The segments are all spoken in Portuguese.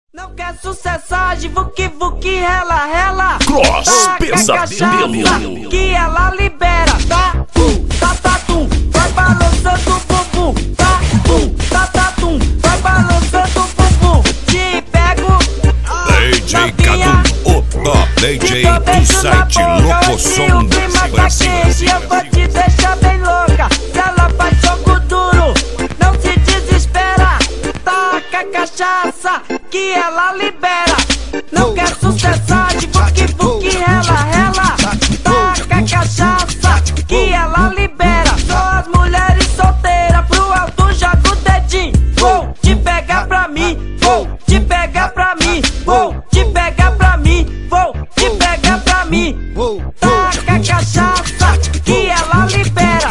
Não quer sucessagem, vuki vuki, rela rela. Cross, pesadelo. Que ela libera, tá? Tá, tá, tum. Vai balançando o bumbum, tá? Tá, tá, tum. Vai balançando o bumbum. Te pego, DJ Cadu, o top DJ do site Locosom Brasil. Eu vou te deixar bem louca. Se ela faz jogo duro, não se desespera. Taca cachaça, que ela libera. Não quer sucessagem, vuki vuki, rela rela. Taca cachaça, que ela libera. Só as mulheres solteiras, pro alto joga o dedinho. Vou te pegar pra mim, vou te pegar pra mim, vou te pegar pra mim, vou te pegar pra mim. Taca cachaça, que ela libera.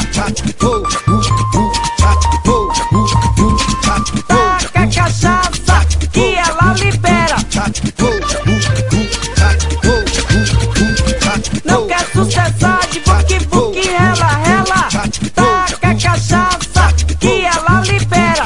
Taca cachaça, que ela libera. Não quer sucessagem, vuki vuki, rela rela. Taca cachaça, que ela libera.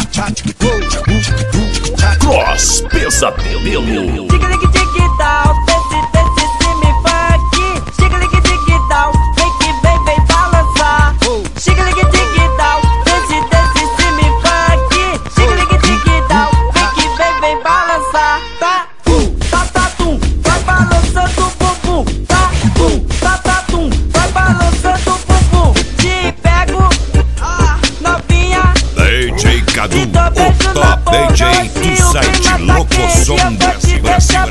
Cross, pesadelo. Tig-lig-dig-down, desse cime funk. Tig-lig-dig-down, vem que vem balançar. Tig-lig-dig-down, desse cime funk. Tig-lig-dig-down, vem que vem balançar. Tá, tá, tá, tum, vai balançando o bumbum. Tá, tá, tá, tum, vai balançando o bumbum. Te pego, novinha. DJ Cadu, o top DJ do site Locosom Brasil.